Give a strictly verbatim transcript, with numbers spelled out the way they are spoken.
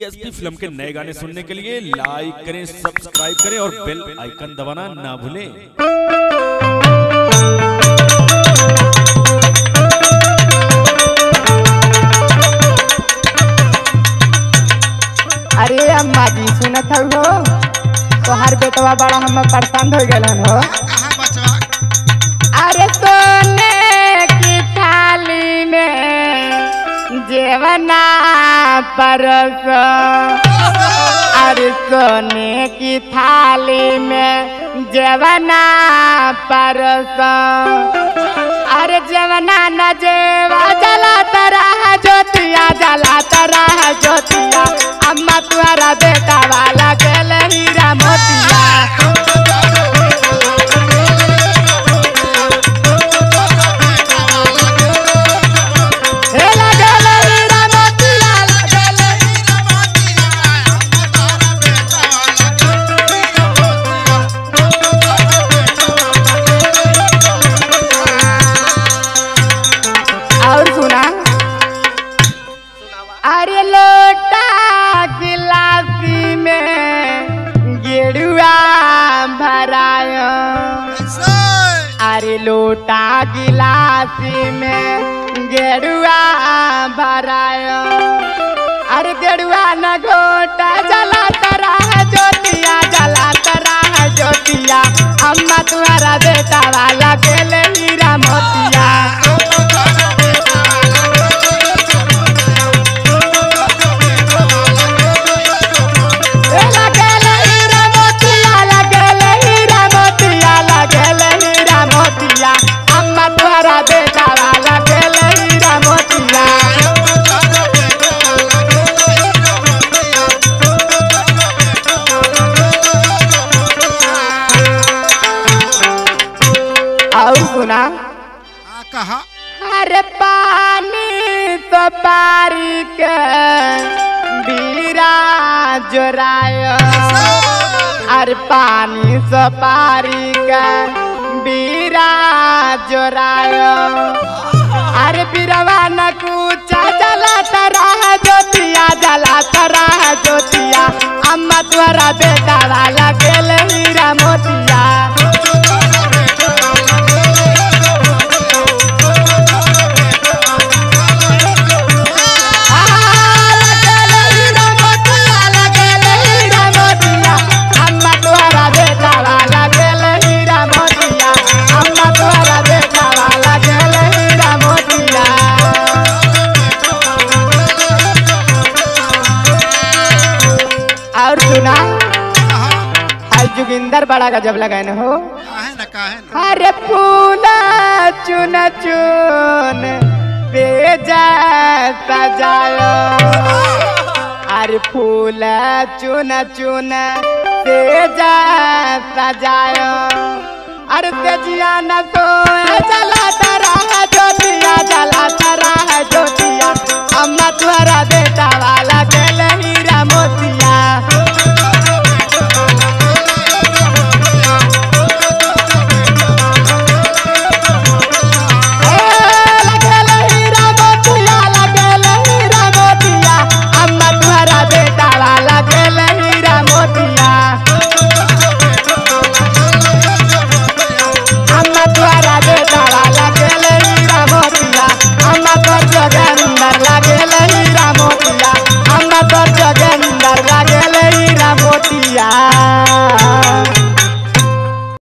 SP film के नए गाने सुनने के लिए लाइक करें, सब्सक्राइब करें और बेल आइकन दबाना ना भूलें। अरे अम्मा जी सुनत हो तोहार बेटवा बड़ा हम परेशान हो गए हो। अरे सोने की थाली में जेवना परस, अरे सोने की थाली में जेवना परस, अरे जेवना न जेवा जला तरह ज्योतिया जला तरह ज्योतिया, अम्मा तुम्हारा बेटा वाला गल हीरा मोतिया। और सुना, अरे लोटा गिलासी में गेरुआ भराया, अरे लोटा गिलासी में गेरुआ भराया, अरे गेरुआ न घोटा जला तरह ज्योतिया जला तरह ज्योतिया, अम्मा तुम्हारा बेटा वाला गेल हीरा मोतिया। और सुना, कहा अरे पानी तो पारी के बीरा जोरायो, अरे पानी तो पारी के बीरा जोरायो, अरे बीरवा न कूचा जला तरह ज्योतिया जला तरह ज्योतिया, अम्मा तुम्हारा बेटा वाला गेल हीरा मोतिया। और सुना, आज जोगिंदर बड़ा गजब लगाए न हो। काहे न काहे न अरे फूला चुन चुन बेजा सजायो, अरे फूला चुन चुन बेजा सजायो, अरे तेजिया न तो जला तरह ज्योतिया जला तरह ज्योतिया, अम्मा तुम्हारा बेटा वाला गेल